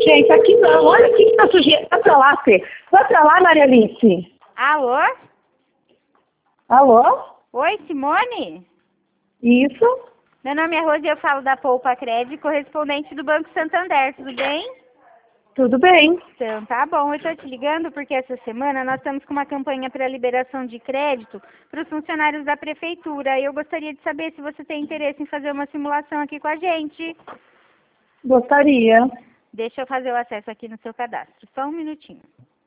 Gente, aqui não. Olha o que tá sujeira. Vai pra lá, Fê. Vai pra lá, Maria Alice. Alô? Alô? Oi, Simone? Isso? Meu nome é Rose e eu falo da Poupa Crédito, correspondente do Banco Santander, tudo bem? Tudo bem. Então, tá bom. Eu tô te ligando porque essa semana nós estamos com uma campanha para liberação de crédito para os funcionários da prefeitura. E eu gostaria de saber se você tem interesse em fazer uma simulação aqui com a gente. Gostaria. Deixa eu fazer o acesso aqui no seu cadastro. Só um minutinho.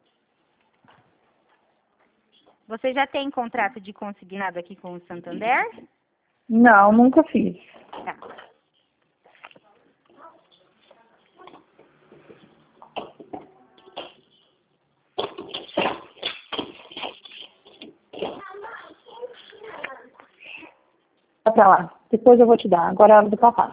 Você já tem contrato de consignado aqui com o Santander? Não, nunca fiz. Tá. Vai pra lá. Depois eu vou te dar. Agora é a hora do papai.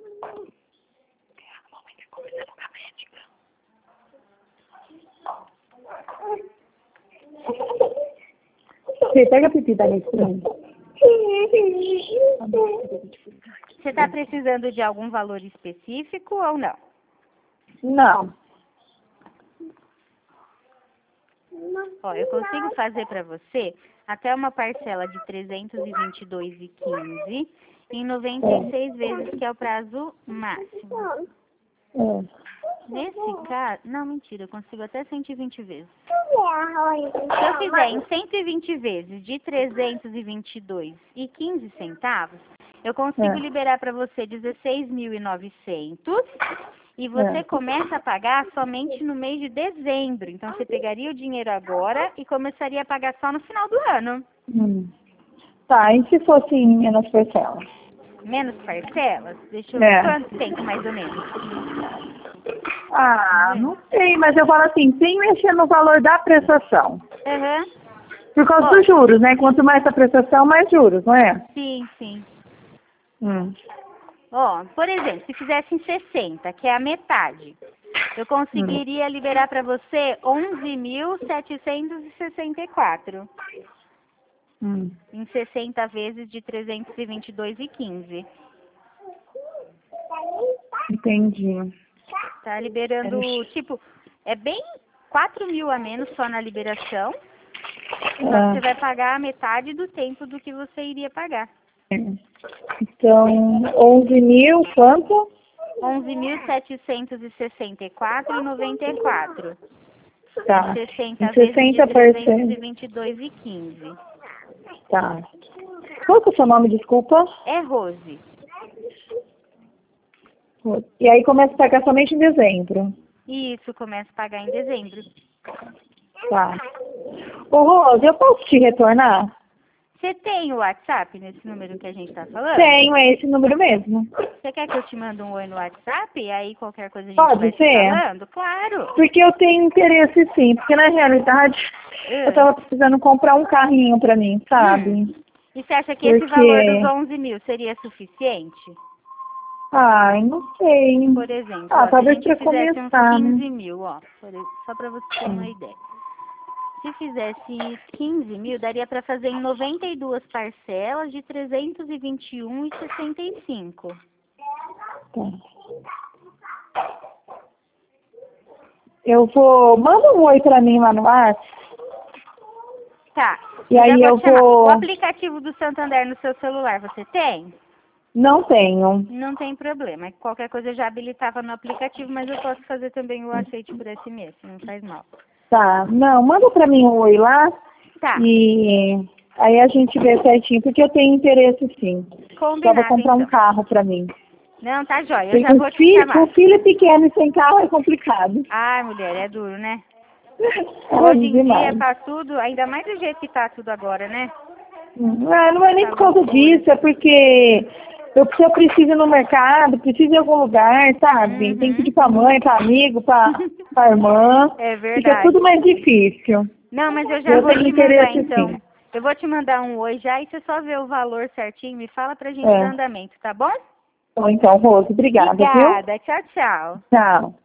Fê, pega a pipi da Alice pra mim. Você está precisando de algum valor específico ou não? Não. Ó, eu consigo fazer para você até uma parcela de R$ 322,15 em 96 vezes, que é o prazo máximo. É. Nesse caso... Não, mentira, eu consigo até 120 vezes. Se eu fizer em 120 vezes de R$ 322,15, eu consigo liberar para você 16.900 e você começa a pagar somente no mês de dezembro. Então, você pegaria o dinheiro agora e começaria a pagar só no final do ano. Tá, e se fosse em menos parcelas? Menos parcelas? Deixa eu ver quanto tempo, mais ou menos. Ah, não sei, mas eu falo assim, sem mexer no valor da prestação. Aham. Por causa dos juros, né? Quanto mais a prestação, mais juros, não é? Sim, sim. Hum. Ó, por exemplo, se fizesse em 60, que é a metade, eu conseguiria liberar para você 11.764 em 60 vezes de 322,15. Entendi. Tá liberando, tipo, é bem 4.000 a menos só na liberação. Só que você vai pagar a metade do tempo do que você iria pagar. Então, 11.000, quanto? 11.764,94. Tá. 60 Em vezes de 60%. 322,15. Tá. Qual que é o seu nome, desculpa? É Rose. E aí começa a pagar somente em dezembro. Isso, começa a pagar em dezembro. Tá. Ô, Rose, eu posso te retornar? Você tem o WhatsApp nesse número que a gente tá falando? Tenho, é esse número mesmo. Você quer que eu te mande um oi no WhatsApp? E aí qualquer coisa a gente Pode vai se ser? falando? Claro. Porque eu tenho interesse sim, porque na realidade eu tava precisando comprar um carrinho pra mim, sabe? E você acha que esse valor dos 11.000 seria suficiente? Ai, não sei. Por exemplo, Ah, ó, se a talvez gente pra fizesse começar, uns né? 15.000, ó, só para você ter uma ideia. Se fizesse 15.000, daria para fazer em 92 parcelas de 321,65. Tá. Eu vou... Manda um oi pra mim lá no WhatsApp. Tá. E aí eu vou... O aplicativo do Santander no seu celular, você tem? Não tenho. Não tem problema. Qualquer coisa eu já habilitava no aplicativo, mas eu posso fazer também o aceite por SMS, não faz mal. Tá. Não, manda pra mim um oi lá. Tá. E aí a gente vê certinho, porque eu tenho interesse sim. Combinado, Só vou comprar então. um carro pra mim. Não, tá jóia. Eu Porque já vou te chamar. com filho pequeno e sem carro é complicado. Ai, mulher, é duro, né? É Hoje em demais. dia tá tudo, ainda mais do jeito que tá tudo agora, né? Não é nem por causa disso, é porque se eu preciso ir no mercado, preciso ir em algum lugar, sabe? Tem que pedir pra mãe, pra amigo, pra irmã. É verdade. Fica tudo mais difícil. Não, mas eu já vou tenho te mandar interesse, então. sim. Eu vou te mandar um oi já e você só vê o valor certinho, me fala pra gente dar andamento, tá bom? Então, Rose, obrigada, viu? Obrigada. Tchau, tchau. Tchau.